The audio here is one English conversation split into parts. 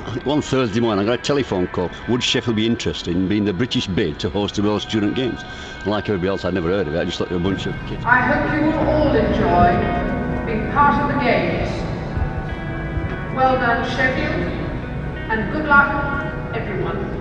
One Thursday morning, I got a telephone call. Would Sheffield be interested in being the British bid to host the World Student Games? And like everybody else, I'd never heard of it. I just thought they were a bunch of kids. I hope you will all enjoy being part of the Games. Well done, Sheffield, and good luck, everyone.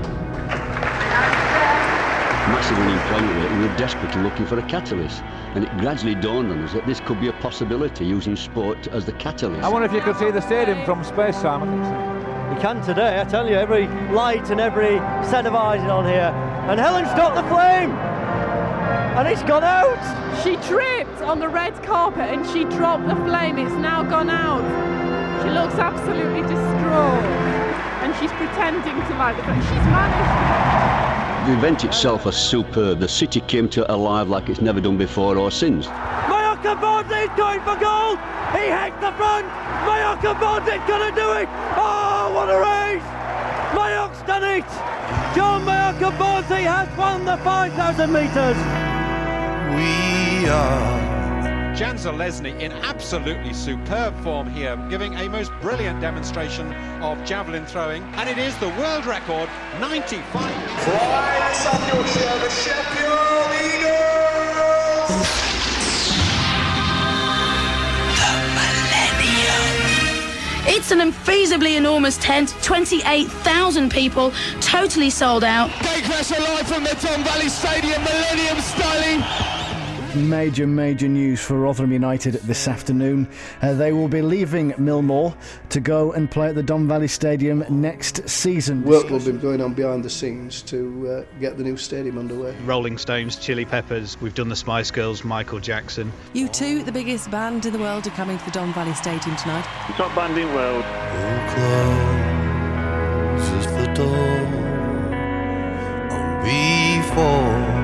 Massive unemployment rate, we were desperately looking for a catalyst, and it gradually dawned on us that this could be a possibility, using sport as the catalyst. I wonder if you could see the stadium from space, Simon. You can today, I tell you, every light and every set of eyes is on here. And Helen's got the flame! And it's gone out! She tripped on the red carpet and she dropped the flame. It's now gone out. She looks absolutely distraught. And she's pretending to like the flame. She's managed. The event itself was superb. The city came to alive like it's never done before or since. Mayoka Bond's going for gold! He hacked the front! Mayoka Bond's gonna do it! Oh, what a race! Mayoka's done it! John Mayoka Bond's has won the 5,000 metres! We are Jan Zalesny in absolutely superb form here, giving a most brilliant demonstration of javelin throwing, and it is the world record, 95. Flying South Yorkshire, the Sheffield Eagles! It's an unfeasibly enormous tent, 28,000 people, totally sold out. Gatecrash alive from the Don Valley Stadium, Millennium styling. Major news for Rotherham United this afternoon. They will be leaving Millmoor to go and play at the Don Valley Stadium next season. Work will be going on behind the scenes to get the new stadium underway. Rolling Stones, Chili Peppers, we've done the Spice Girls, Michael Jackson. U2, the biggest band in the world, are coming to the Don Valley Stadium tonight. The top band in the world. Who closes the door on before?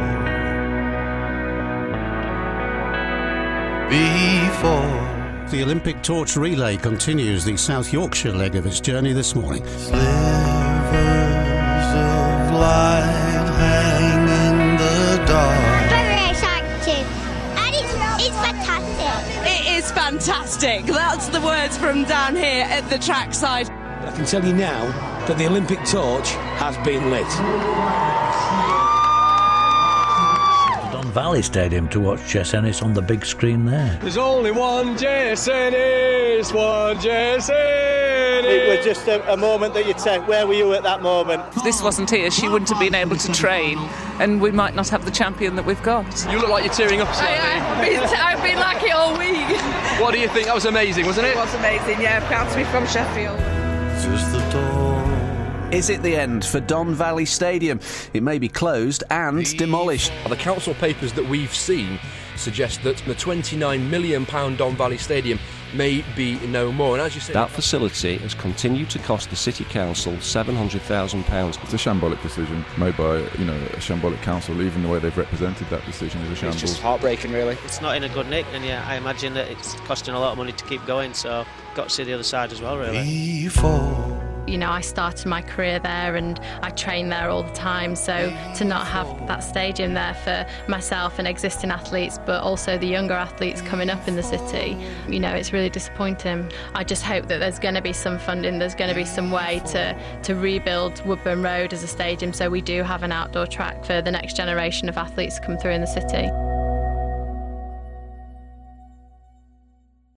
The Olympic torch relay continues the South Yorkshire leg of its journey this morning. Slivers of light hang in the dark. Very exciting, and it's fantastic. It is fantastic. That's the words from down here at the trackside. I can tell you now that the Olympic torch has been lit. Valley Stadium to watch chess tennis on the big screen there. There's only one chess tennis, one chess tennis. It was just a moment that you'd say, where were you at that moment? If this wasn't here, she wouldn't have been able to train, and we might not have the champion that we've got. You look like you're tearing up slightly. I've been like it all week. What do you think? That was amazing, wasn't it? It was amazing, yeah. Proud to be from Sheffield. Just the door. Is it the end for Don Valley Stadium? It may be closed and demolished. The council papers that we've seen suggest that the £29 million Don Valley Stadium may be no more. And as you say, that facility has continued to cost the City Council £700,000. It's a shambolic decision made by, a shambolic council. Even the way they've represented that decision is a shambles. It's just heartbreaking, really. It's not in a good nick, and I imagine that it's costing a lot of money to keep going. So, got to see the other side as well, really. I started my career there and I train there all the time, so to not have that stadium there for myself and existing athletes, but also the younger athletes coming up in the city, it's really disappointing. I just hope that there's going to be some funding, there's going to be some way to rebuild Woodburn Road as a stadium so we do have an outdoor track for the next generation of athletes to come through in the city.